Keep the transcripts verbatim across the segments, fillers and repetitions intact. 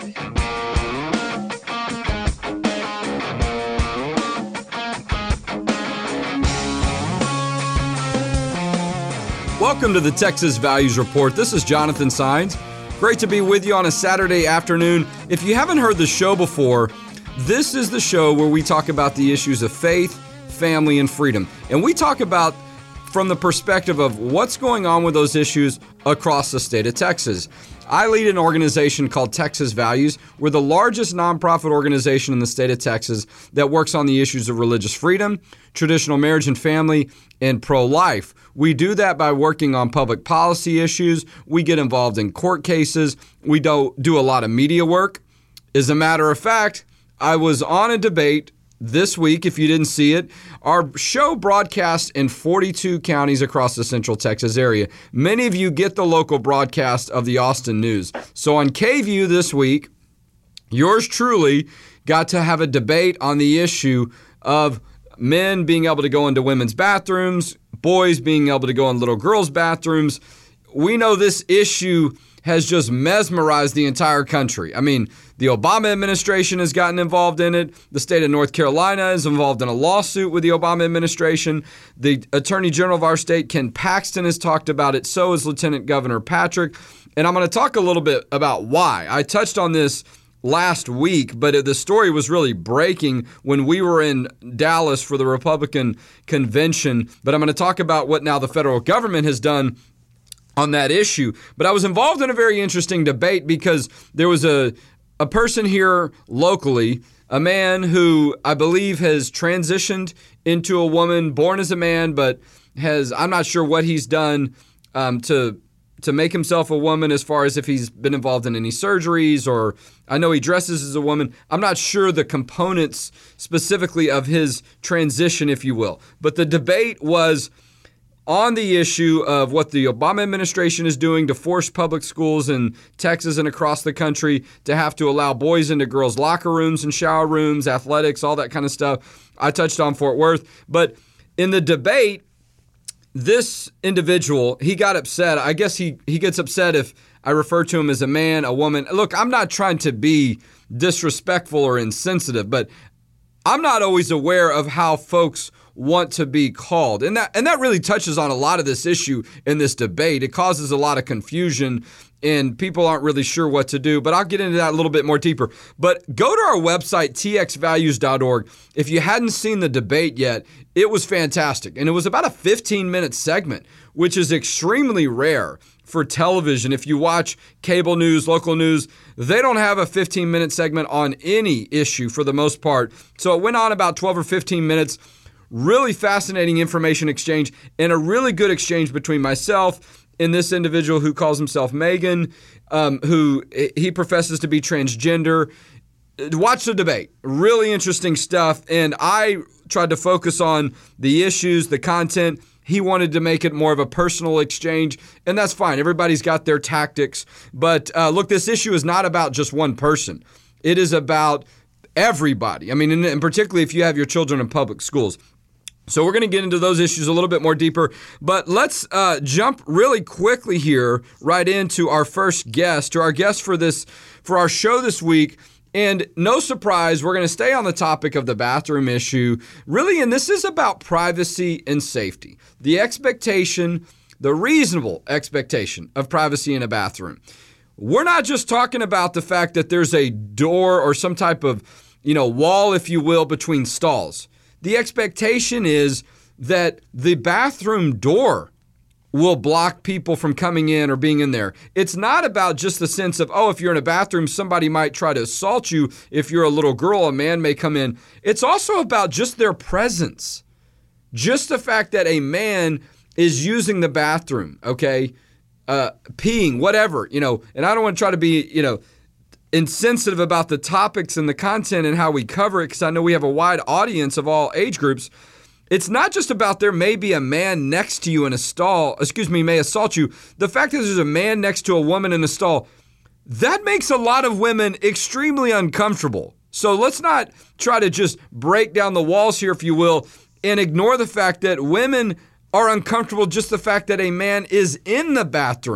Welcome to the Texas Values Report. This is Jonathan Saenz. Great to be with you on a Saturday afternoon. If you haven't heard the show before, this is the show where we talk about the issues of faith, family, and freedom. And we talk about from the perspective of what's going on with those issues across the state of Texas. I lead an organization called Texas Values. We're the largest nonprofit organization in the state of Texas that works on the issues of religious freedom, traditional marriage and family, and pro-life. We do that by working on public policy issues. We get involved in court cases. We do, do a lot of media work. As a matter of fact, I was on a debate this week, if you didn't see it. Our show broadcasts in forty-two counties across the Central Texas area. Many of you get the local broadcast of the Austin News. So on K V U this week, yours truly got to have a debate on the issue of men being able to go into women's bathrooms, boys being able to go in little girls' bathrooms. We know this issue has just mesmerized the entire country. I mean, the Obama administration has gotten involved in it. The state of North Carolina is involved in a lawsuit with the Obama administration. The Attorney General of our state, Ken Paxton, has talked about it. So has Lieutenant Governor Patrick. And I'm going to talk a little bit about why. I touched on this last week, but the story was really breaking when we were in Dallas for the Republican convention. But I'm going to talk about what now the federal government has done on that issue. But I was involved in a very interesting debate because there was a a person here locally, a man who I believe has transitioned into a woman, born as a man, but has, I'm not sure what he's done um, to to make himself a woman as far as if he's been involved in any surgeries, or I know he dresses as a woman. I'm not sure the components specifically of his transition, if you will. But the debate was on the issue of what the Obama administration is doing to force public schools in Texas and across the country to have to allow boys into girls' locker rooms and shower rooms, athletics, all that kind of stuff. I touched on Fort Worth. But in the debate, this individual, he got upset. I guess he, he gets upset if I refer to him as a man, a woman. Look, I'm not trying to be disrespectful or insensitive, but I'm not always aware of how folks want to be called. And that and that really touches on a lot of this issue in this debate. It causes a lot of confusion and people aren't really sure what to do, but I'll get into that a little bit more deeper. But go to our website, t x values dot org. If you hadn't seen the debate yet, it was fantastic. And it was about a fifteen minute segment, which is extremely rare for television. If you watch cable news, local news, they don't have a fifteen minute segment on any issue for the most part. So it went on about twelve or fifteen minutes. Really fascinating information exchange and a really good exchange between myself and this individual who calls himself Megan, um, who he professes to be transgender. Watch the debate. Really interesting stuff. And I tried to focus on the issues, the content. He wanted to make it more of a personal exchange, and that's fine. Everybody's got their tactics. But uh, look, this issue is not about just one person. It is about everybody. I mean, and, and particularly if you have your children in public schools. So we're going to get into those issues a little bit more deeper, but let's uh, jump really quickly here right into our first guest, to our guest for this, for our show this week. And no surprise, we're going to stay on the topic of the bathroom issue, really, and this is about privacy and safety. The expectation, the reasonable expectation of privacy in a bathroom. We're not just talking about the fact that there's a door or some type of, you know, wall, if you will, between stalls. The expectation is that the bathroom door will block people from coming in or being in there. It's not about just the sense of, oh, if you're in a bathroom, somebody might try to assault you. If you're a little girl, a man may come in. It's also about just their presence. Just the fact that a man is using the bathroom, okay, uh, peeing, whatever, you know, and I don't want to try to be, you know, insensitive about the topics and the content and how we cover it, because I know we have a wide audience of all age groups. It's not just about there may be a man next to you in a stall, excuse me, may assault you. The fact that there's a man next to a woman in a stall, that makes a lot of women extremely uncomfortable. So let's not try to just break down the walls here, if you will, and ignore the fact that women are uncomfortable just the fact that a man is in the bathroom.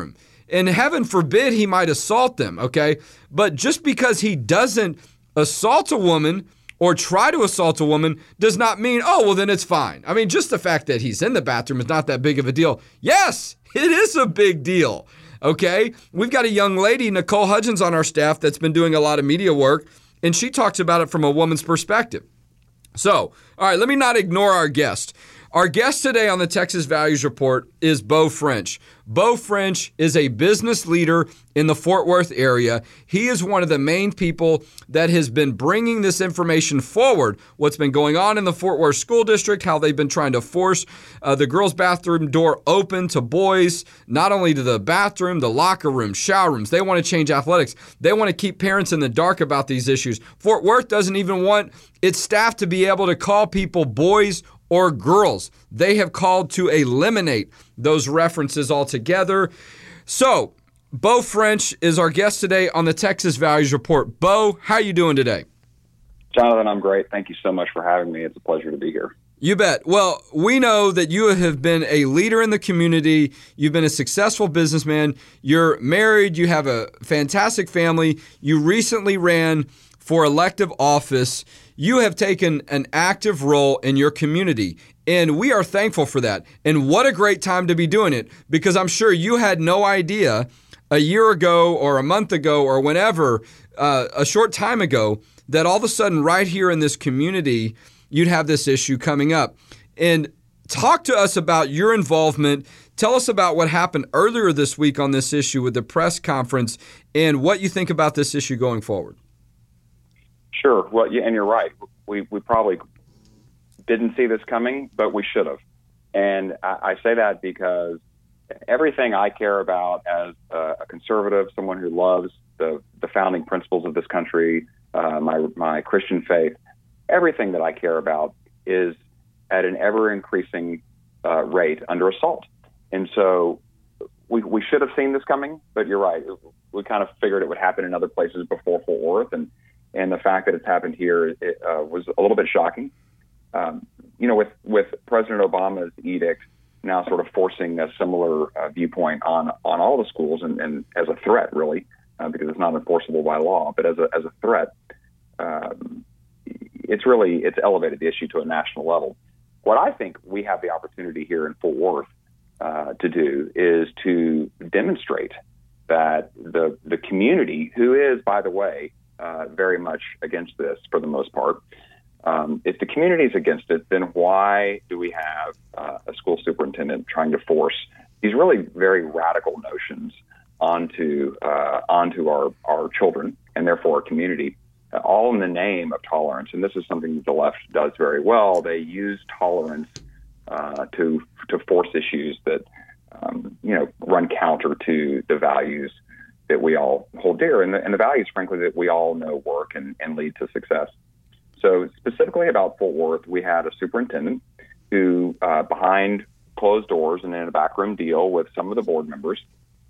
And heaven forbid he might assault them, okay? But just because he doesn't assault a woman or try to assault a woman does not mean, oh, well, then it's fine. I mean, just the fact that he's in the bathroom is not that big of a deal. Yes, it is a big deal, okay? We've got a young lady, Nicole Hudgens, on our staff that's been doing a lot of media work, and she talks about it from a woman's perspective. So, all right, let me not ignore our guest. Our guest today on the Texas Values Report is Beau French. Beau French is a business leader in the Fort Worth area. He is one of the main people that has been bringing this information forward, what's been going on in the Fort Worth School District, how they've been trying to force uh, the girls' bathroom door open to boys, not only to the bathroom, the locker room, shower rooms. They want to change athletics. They want to keep parents in the dark about these issues. Fort Worth doesn't even want its staff to be able to call people boys or girls. They have called to eliminate those references altogether. So, Beau French is our guest today on the Texas Values Report. Beau, how are you doing today? Jonathan, I'm great. Thank you so much for having me. It's a pleasure to be here. You bet. Well, we know that you have been a leader in the community. You've been a successful businessman. You're married. You have a fantastic family. You recently ran for elective office. You have taken an active role in your community, and we are thankful for that. And what a great time to be doing it, because I'm sure you had no idea a year ago or a month ago or whenever, uh, a short time ago, that all of a sudden right here in this community, you'd have this issue coming up. And talk to us about your involvement. Tell us about what happened earlier this week on this issue with the press conference and what you think about this issue going forward. Sure. Well, yeah, and you're right. We we probably didn't see this coming, but we should have. And I, I say that because everything I care about as a, a conservative, someone who loves the, the founding principles of this country, uh, my my Christian faith, everything that I care about is at an ever-increasing uh, rate under assault. And so we we should have seen this coming, but you're right. We kind of figured it would happen in other places before Fort Worth, and And the fact that it's happened here it, uh, was a little bit shocking. Um, you know, with, with President Obama's edict now sort of forcing a similar uh, viewpoint on, on all the schools and, and as a threat, really, uh, because it's not enforceable by law, but as a, as a threat, um, it's really, it's elevated the issue to a national level. What I think we have the opportunity here in Fort Worth uh, to do is to demonstrate that the the community, who is, by the way, Uh, very much against this for the most part. Um, if the community is against it, then why do we have uh, a school superintendent trying to force these really very radical notions onto uh, onto our, our children and therefore our community, uh, all in the name of tolerance? And this is something that the left does very well. They use tolerance uh, to to force issues that um, you know run counter to the values that we all hold dear, and the, and the values, frankly, that we all know work and, and lead to success. So specifically about Fort Worth, we had a superintendent who, uh, behind closed doors and in a backroom deal with some of the board members,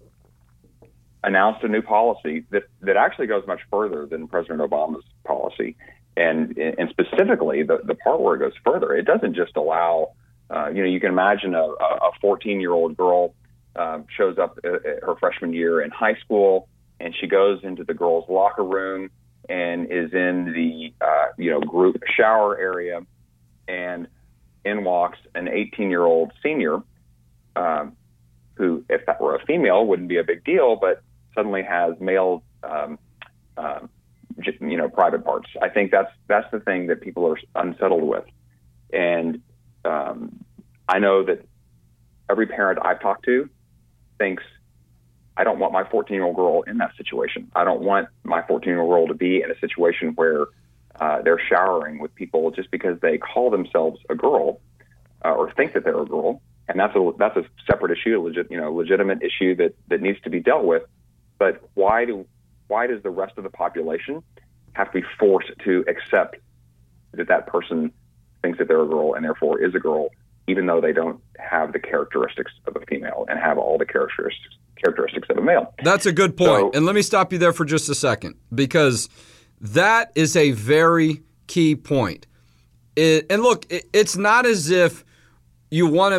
announced a new policy that, that actually goes much further than President Obama's policy. And, and specifically, the, the part where it goes further, it doesn't just allow, uh, you know, you can imagine a, a fourteen-year-old girl Uh, shows up uh, her freshman year in high school, and she goes into the girls' locker room and is in the uh, you know group shower area, and in walks an eighteen-year-old senior um, who, if that were a female, wouldn't be a big deal, but suddenly has male um, um, you know private parts. I think that's that's the thing that people are unsettled with, and um, I know that every parent I've talked to thinks, I don't want my fourteen-year-old girl in that situation. I don't want my fourteen-year-old girl to be in a situation where uh, they're showering with people just because they call themselves a girl uh, or think that they're a girl. And that's a that's a separate issue, a legit, you know, legitimate issue that, that needs to be dealt with. But why do why does the rest of the population have to be forced to accept that that person thinks that they're a girl and therefore is a girl, even though they don't have the characteristics of a female and have all the characteristics characteristics of a male? That's a good point. So, and let me stop you there for just a second, because that is a very key point. It, and look, it, it's not as if you want to make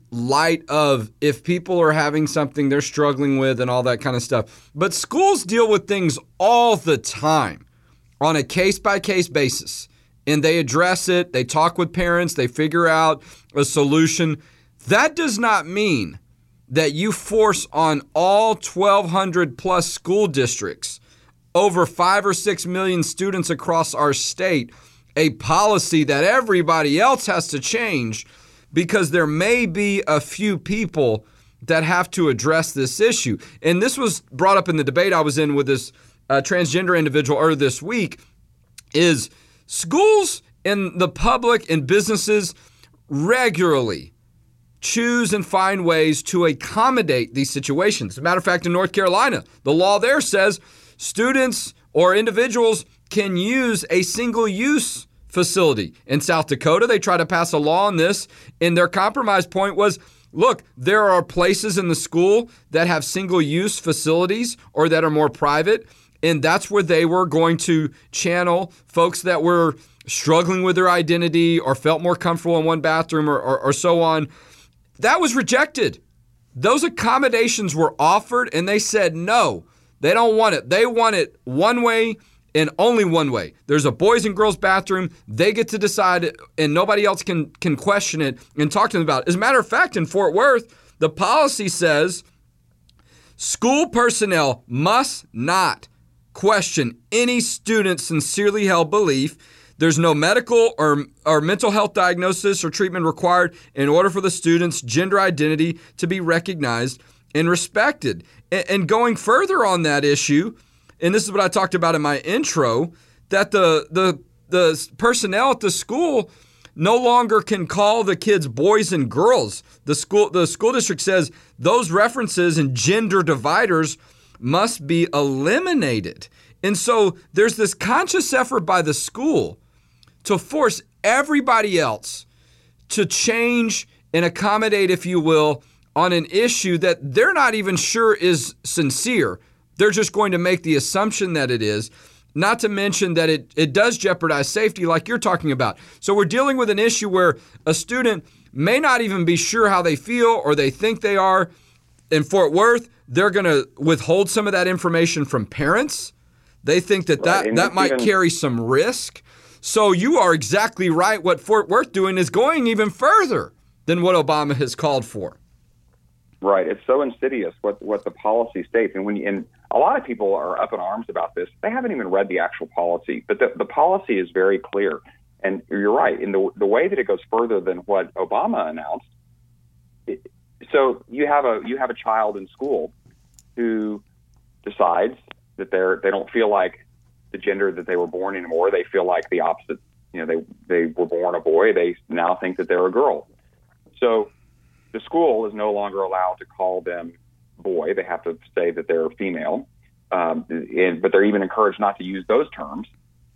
light of if people are having something they're struggling with and all that kind of stuff. But schools deal with things all the time on a case-by-case basis. And they address it, they talk with parents, they figure out a solution. That does not mean that you force on all twelve hundred plus school districts, over five or six million students across our state, a policy that everybody else has to change because there may be a few people that have to address this issue. And this was brought up in the debate I was in with this uh, transgender individual earlier this week, is schools and the public and businesses regularly choose and find ways to accommodate these situations. As a matter of fact, in North Carolina, the law there says students or individuals can use a single-use facility. In South Dakota, they try to pass a law on this, and their compromise point was, look, there are places in the school that have single-use facilities or that are more private, and that's where they were going to channel folks that were struggling with their identity or felt more comfortable in one bathroom or, or, or so on. That was rejected. Those accommodations were offered, and they said no. They don't want it. They want it one way and only one way. There's a boys and girls bathroom. They get to decide, and nobody else can, can question it and talk to them about it. As a matter of fact, in Fort Worth, the policy says school personnel must not question any student's sincerely held belief. There's no medical or, or mental health diagnosis or treatment required in order for the student's gender identity to be recognized and respected. And, and going further on that issue, and this is what I talked about in my intro, that the the the personnel at the school no longer can call the kids boys and girls. The school the school district says those references and gender dividers must be eliminated. And so there's this conscious effort by the school to force everybody else to change and accommodate, if you will, on an issue that they're not even sure is sincere. They're just going to make the assumption that it is, not to mention that it, it does jeopardize safety like you're talking about. So we're dealing with an issue where a student may not even be sure how they feel or they think they are. In Fort Worth, they're going to withhold some of that information from parents. They think that that, right, that might even carry some risk. So you are exactly right. What Fort Worth doing is going even further than what Obama has called for. Right. It's so insidious what, what the policy states. And when you, and a lot of people are up in arms about this. They haven't even read the actual policy. But the, the policy is very clear. And you're right. In the, the way that it goes further than what Obama announced, it, so you have a you have a child in school who decides that they're they don't feel like the gender that they were born anymore. They feel like the opposite. You know, they they were born a boy. They now think that they're a girl. So the school is no longer allowed to call them boy. They have to say that they're female. Um, and, but they're even encouraged not to use those terms.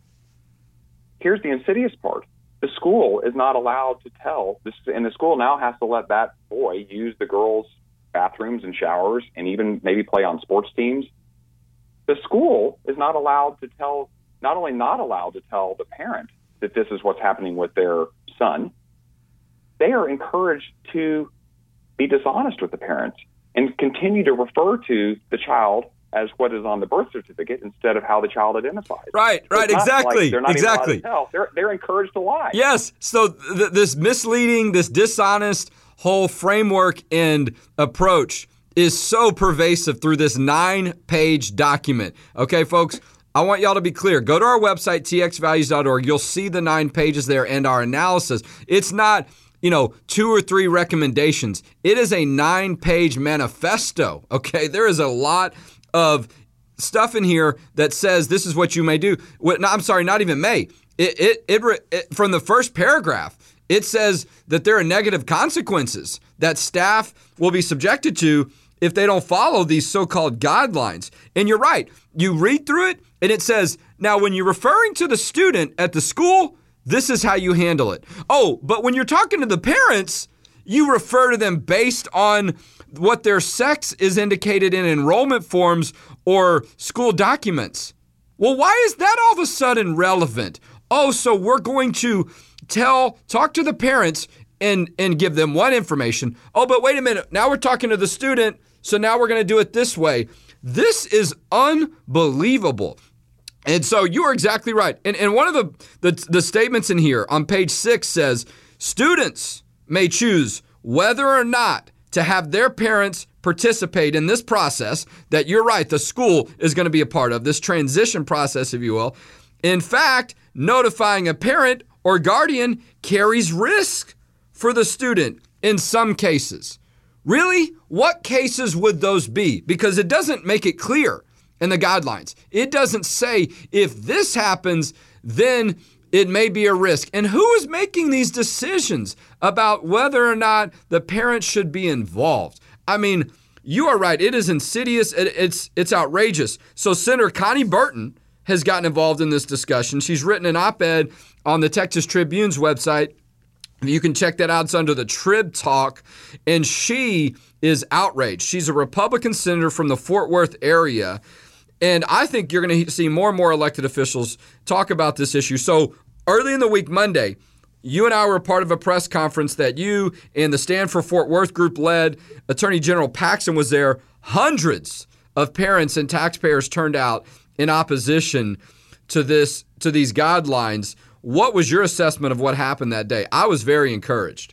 Here's the insidious part. The school is not allowed to tell, this, and the school now has to let that boy use the girls' bathrooms and showers and even maybe play on sports teams. The school is not allowed to tell, not only not allowed to tell the parent that this is what's happening with their son, they are encouraged to be dishonest with the parents and continue to refer to the child as what is on the birth certificate instead of how the child identifies. Right, so right, exactly, like they're not exactly. Even allowed to tell. They're, they're encouraged to lie. Yes, so th- this misleading, this dishonest whole framework and approach is so pervasive through this nine-page document. Okay, folks, I want y'all to be clear. Go to our website, t x values dot org. You'll see the nine pages there and our analysis. It's not, you know, two or three recommendations. It is a nine-page manifesto, okay? There is a lot of stuff in here that says this is what you may do. What, no, I'm sorry, not even may. It, it, it, it, from the first paragraph, it says that there are negative consequences that staff will be subjected to if they don't follow these so-called guidelines. And you're right. You read through it, and it says, now when you're referring to the student at the school, this is how you handle it. Oh, but when you're talking to the parents, you refer to them based on what their sex is indicated in enrollment forms or school documents. Well, why is that all of a sudden relevant? Oh, so we're going to tell, talk to the parents and and give them one information. Oh, but wait a minute. Now we're talking to the student, so now we're going to do it this way. This is unbelievable. And so you are exactly right. And, and one of the, the, the statements in here on page six says, students may choose whether or not to have their parents participate in this process that you're right, the school is going to be a part of, this transition process, if you will. In fact, notifying a parent or guardian carries risk for the student in some cases. Really? What cases would those be? Because it doesn't make it clear in the guidelines. It doesn't say if this happens, then it may be a risk. And who is making these decisions about whether or not the parents should be involved? I mean, you are right. It is insidious. It, it's it's outrageous. So Senator Connie Burton has gotten involved in this discussion. She's written an op-ed on the Texas Tribune's website. You can check that out. It's under the Trib Talk. And she is outraged. She's a Republican senator from the Fort Worth area. And I think you're going to see more and more elected officials talk about this issue. So early in the week, Monday, you and I were part of a press conference that you and the Stand for Fort Worth group led. Attorney General Paxton was there. Hundreds of parents and taxpayers turned out in opposition to this, to these guidelines. What was your assessment of what happened that day? I was very encouraged.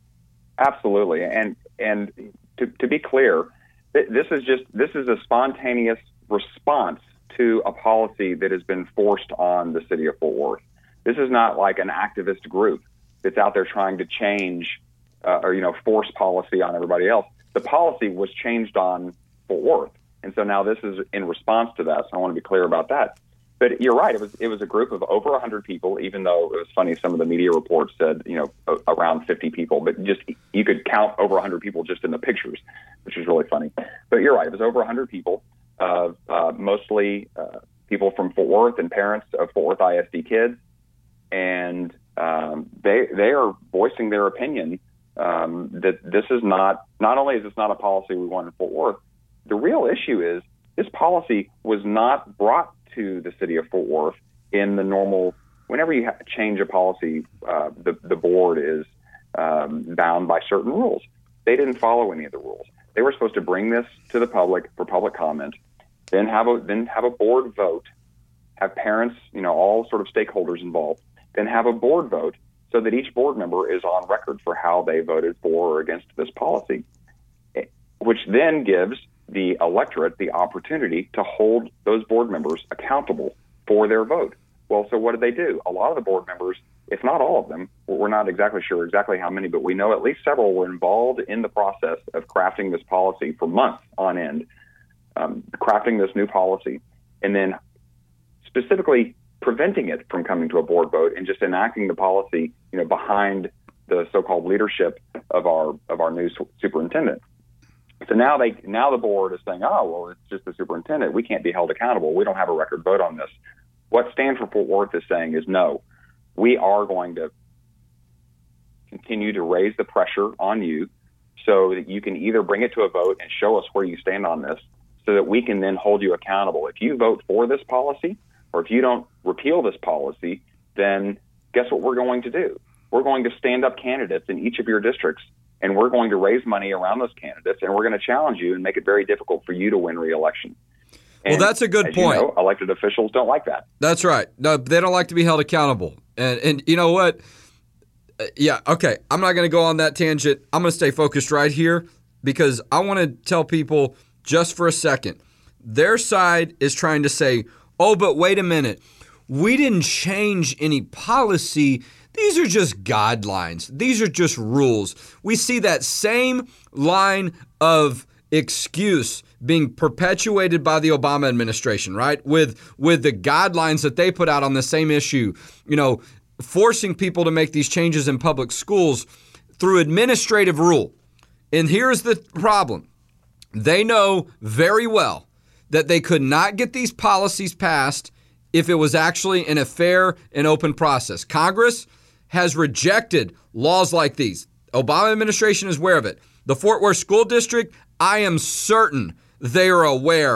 Absolutely. And and to, to be clear, this is just this is a spontaneous response to a policy that has been forced on the city of Fort Worth. This is not like an activist group that's out there trying to change uh, or, you know, force policy on everybody else. The policy was changed on Fort Worth. And so now this is in response to that. So I want to be clear about that. But you're right. It was it was a group of over one hundred people, even though it was funny. Some of the media reports said, you know, a, around fifty people. But just you could count over one hundred people just in the pictures, which is really funny. But you're right. It was over one hundred people, uh, uh, mostly uh, people from Fort Worth and parents of Fort Worth I S D kids. And um, they they are voicing their opinion um, that this is not, not only is this not a policy we want in Fort Worth, the real issue is this policy was not brought to the city of Fort Worth in the normal, whenever you ha- change a policy, uh, the, the board is um, bound by certain rules. They didn't follow any of the rules. They were supposed to bring this to the public for public comment, then have a, then have a board vote, have parents, you know, all sort of stakeholders involved, then have a board vote so that each board member is on record for how they voted for or against this policy, which then gives the electorate the opportunity to hold those board members accountable for their vote. Well, so what did they do? A lot of the board members, if not all of them, we're not exactly sure exactly how many, but we know at least several were involved in the process of crafting this policy for months on end, um, crafting this new policy, and then specifically preventing it from coming to a board vote and just enacting the policy, you know, behind the so-called leadership of our of our new superintendent. So now they now the board is saying, oh, well, it's just the superintendent. We can't be held accountable. We don't have a record vote on this. What Stand for Fort Worth is saying is, no, we are going to continue to raise the pressure on you so that you can either bring it to a vote and show us where you stand on this so that we can then hold you accountable. If you vote for this policy or if you don't repeal this policy, then guess what we're going to do? We're going to stand up candidates in each of your districts, and we're going to raise money around those candidates, and we're going to challenge you and make it very difficult for you to win re-election. And well, that's a good as point. You know, elected officials don't like that. That's right. No, they don't like to be held accountable. And and you know what? Uh, yeah, okay. I'm not going to go on that tangent. I'm going to stay focused right here because I want to tell people just for a second. Their side is trying to say, oh, but wait a minute. We didn't change any policy. These are just guidelines. These are just rules. We see that same line of excuse being perpetuated by the Obama administration, right? With with the guidelines that they put out on the same issue, you know, forcing people to make these changes in public schools through administrative rule. And here's the problem. They know very well that they could not get these policies passed if it was actually in a fair and open process. Congress has rejected laws like these. Obama administration is aware of it. The Fort Worth School District, I am certain they are aware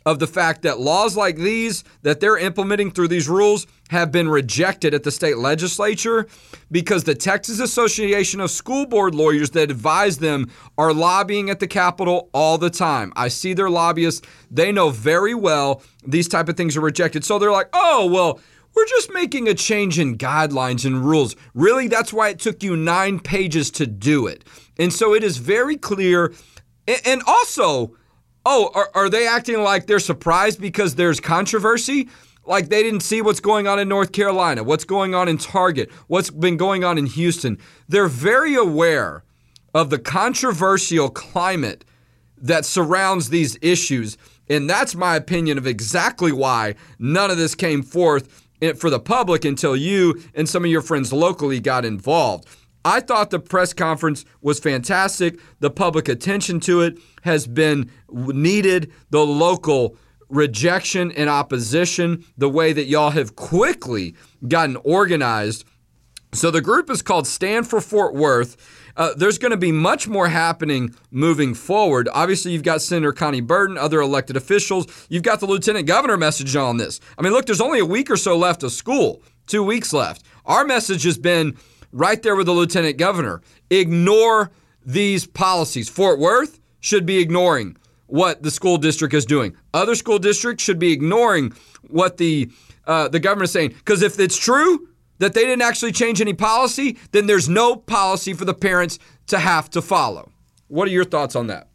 of the fact that laws like these that they're implementing through these rules have been rejected at the state legislature because the Texas Association of School Board Lawyers that advise them are lobbying at the Capitol all the time. I see their lobbyists. They know very well these type of things are rejected. So they're like, oh, well, we're just making a change in guidelines and rules. Really, that's why it took you nine pages to do it. And so it is very clear. And also, oh, are, are they acting like they're surprised because there's controversy? Like they didn't see what's going on in North Carolina, what's going on in Target, what's been going on in Houston. They're very aware of the controversial climate that surrounds these issues. And that's my opinion of exactly why none of this came forth for the public until you and some of your friends locally got involved. I thought the press conference was fantastic. The public attention to it has been needed. The local rejection and opposition, the way that y'all have quickly gotten organized. So the group is called Stand for Fort Worth. Uh, there's going to be much more happening moving forward. Obviously, you've got Senator Connie Burton, other elected officials. You've got the Lieutenant Governor message on this. I mean, look, there's only a week or so left of school, two weeks left. Our message has been right there with the Lieutenant Governor. Ignore these policies. Fort Worth should be ignoring what the school district is doing. Other school districts should be ignoring what the uh, the governor is saying. Because if it's true that they didn't actually change any policy, then there's no policy for the parents to have to follow. What are your thoughts on that?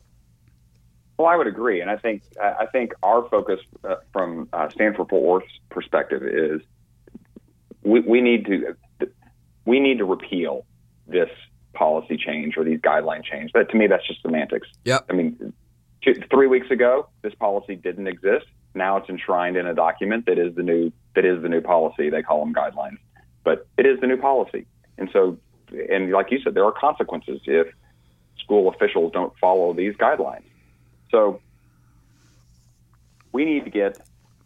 Well, I would agree, and I think I think our focus uh, from uh, Stand for Fort Worth's perspective is we, we need to we need to repeal this policy change or these guideline change. That to me, that's just semantics. Yep. I mean, two, three weeks ago, this policy didn't exist. Now it's enshrined in a document that is the new that is the new policy. They call them guidelines, but it is the new policy. And so, and like you said, there are consequences if school officials don't follow these guidelines. So we need to get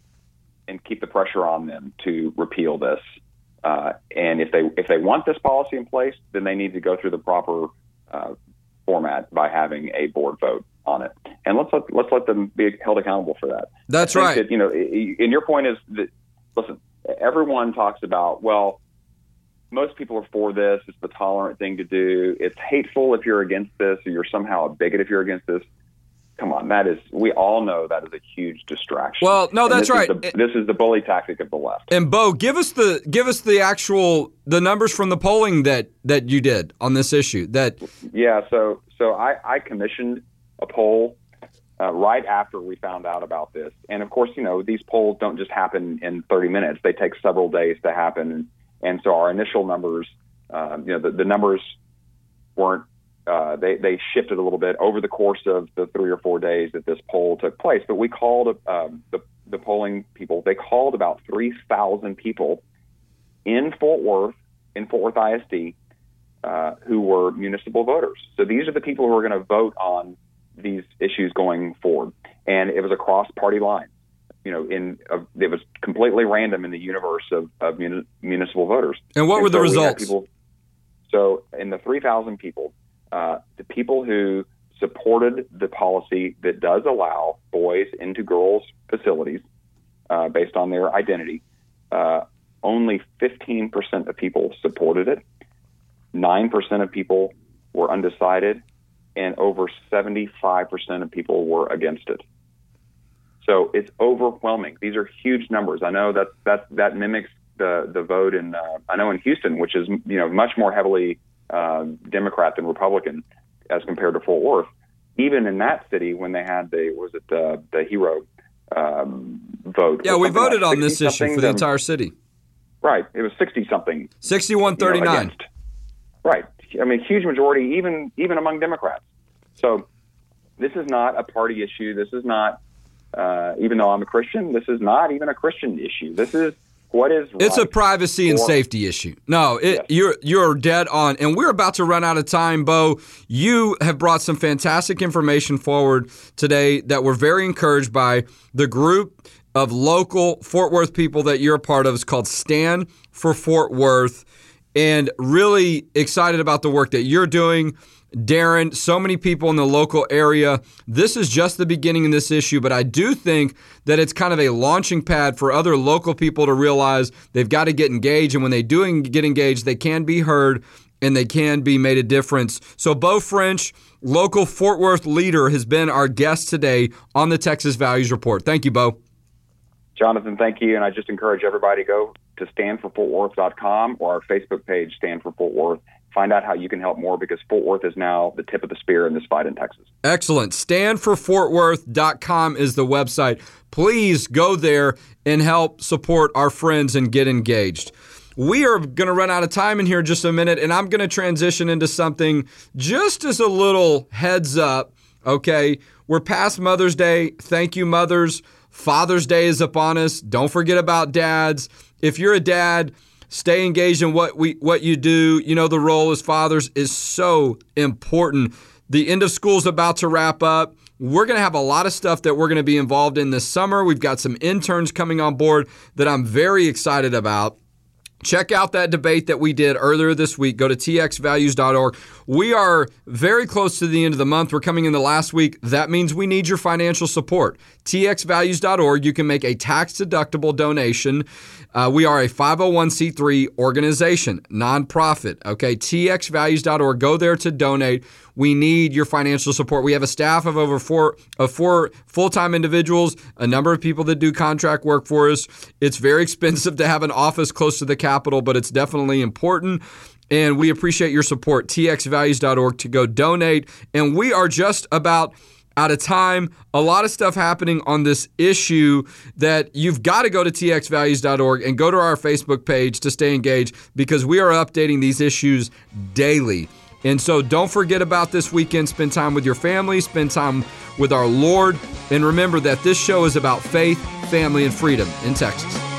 and keep the pressure on them to repeal this. Uh, and if they if they want this policy in place, then they need to go through the proper uh, format by having a board vote on it. And let's let, let's let them be held accountable for that. That's right. That, you know, and your point is that, listen, everyone talks about, well, most people are for this. It's the tolerant thing to do. It's hateful if you're against this, or you're somehow a bigot if you're against this. Come on, that is, we all know that is a huge distraction. Well, no, that's this right. Is the, this is the bully tactic of the left. And Bo, give us the give us the actual the numbers from the polling that, that you did on this issue. That yeah, so so I, I commissioned a poll uh, right after we found out about this, and of course, you know, these polls don't just happen in thirty minutes; they take several days to happen. And so our initial numbers, um, you know, the, the numbers weren't. Uh, they, they shifted a little bit over the course of the three or four days that this poll took place. But we called um, the, the polling people. They called about three thousand people in Fort Worth, in Fort Worth I S D, uh, who were municipal voters. So these are the people who are going to vote on these issues going forward. And it was across party lines. You know, in uh, it was completely random in the universe of, of muni- municipal voters. And what and were so the results? People, so in the three thousand people, Uh, the people who supported the policy that does allow boys into girls' facilities uh, based on their identity, uh, only fifteen percent of people supported it, nine percent of people were undecided, and over seventy-five percent of people were against it. So it's overwhelming. These are huge numbers. I know that that, that mimics the, the vote in, uh, I know in Houston, which is, you know, much more heavily Uh, Democrat than Republican as compared to Fort Worth. Even in that city, when they had the was it the the hero um, vote? Yeah, we voted like on this issue for the entire city. Right, it was sixty something. Sixty-one thirty-nine. You know, right, I mean, huge majority, even even among Democrats. So this is not a party issue. This is not, uh, even though I'm a Christian, this is not even a Christian issue. This is what is right. It's a privacy and safety issue. No, it, yes. you're you're dead on. And we're about to run out of time, Bo. You have brought some fantastic information forward today that we're very encouraged by. The group of local Fort Worth people that you're a part of is called Stand for Fort Worth. and really excited about the work that you're doing. Darren, so many people in the local area. This is just the beginning in this issue, but I do think that it's kind of a launching pad for other local people to realize they've got to get engaged, and when they do get engaged, they can be heard and they can be made a difference. So Beau French, local Fort Worth leader, has been our guest today on the Texas Values Report. Thank you, Beau. Jonathan, thank you, and I just encourage everybody to go to stand for fort worth dot com or our Facebook page, Stand for Fort Worth. Find out how you can help more, because Fort Worth is now the tip of the spear in this fight in Texas. Excellent. stand for fort worth dot com is the website. Please go there and help support our friends and get engaged. We are going to run out of time in here in just a minute, and I'm going to transition into something just as a little heads up, okay? We're past Mother's Day. Thank you, mothers. Father's Day is upon us. Don't forget about dads. If you're a dad, stay engaged in what we what you do. You know, the role as fathers is so important. The end of school is about to wrap up. We're going to have a lot of stuff that we're going to be involved in this summer. We've got some interns coming on board that I'm very excited about. Check out that debate that we did earlier this week. Go to t x values dot org. We are very close to the end of the month. We're coming in the last week. That means we need your financial support. t x values dot org. You can make a tax-deductible donation. Uh, we are a five oh one c three organization, nonprofit. Okay, t x values dot org. Go there to donate. We need your financial support. We have a staff of over four of four full-time individuals, a number of people that do contract work for us. It's very expensive to have an office close to the Capitol, but it's definitely important. And we appreciate your support. t x values dot org to go donate. And we are just about out of time. A lot of stuff happening on this issue that you've got to go to t x values dot org and go to our Facebook page to stay engaged, because we are updating these issues daily. And so don't forget about this weekend. Spend time with your family. Spend time with our Lord. And remember that this show is about faith, family, and freedom in Texas.